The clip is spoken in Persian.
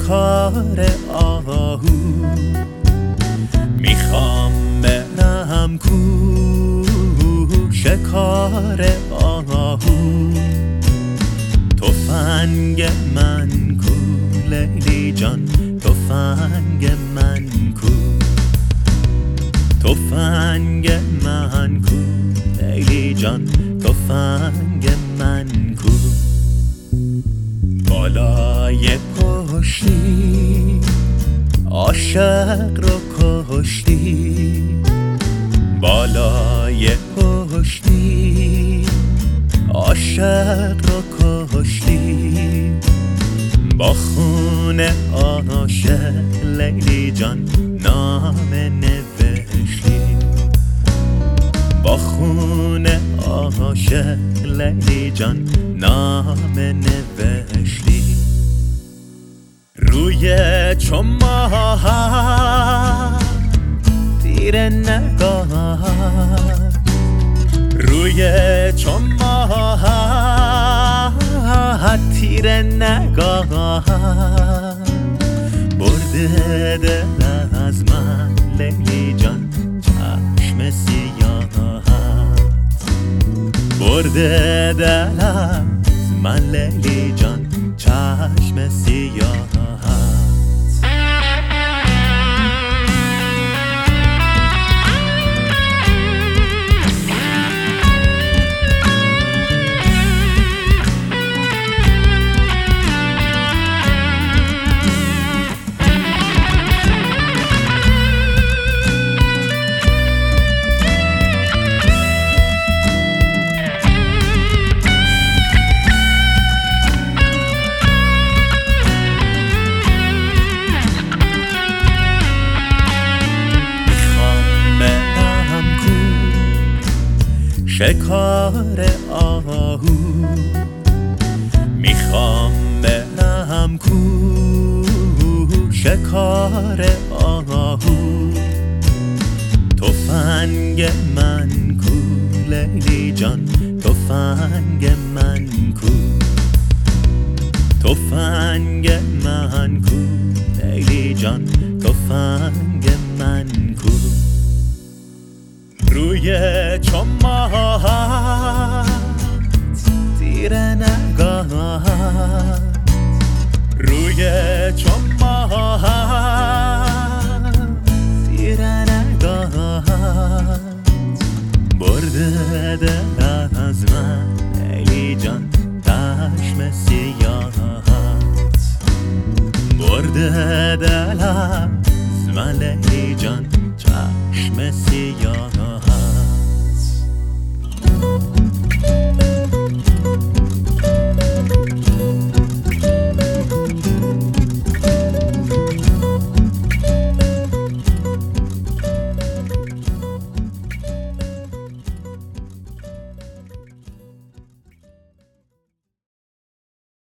شکار آهو میخوام برم کوه شکار آهو تفنگ من کو لیلی جان تفنگ من کو تفنگ من کو لیلی جان تفنگ من کو بالای پشتی عاشق رو کشتی بالای پشتی عاشق رو کشتی با خون عاشق لیلی جان نام نوشتی با خون عاشق لیلی جان نام نوشتی روی چماه تیر نگاه روی چماه تیر نگاه برده دل از من لیلی جان چشم سیاه برده دل از من لیلی جان چشم سیاه شکار آهو میخوام برم کوه شکار آهو تفنگ من کو لیلی جان تفنگ من کو تفنگ من کو لیلی جان تفنگ من کو روی چماهات تیر نگاهات روی چماهات تیر نگاهات برده دل از من لیلی جان چشم سیاهات برده دل از من لیلی جان چشم سیاه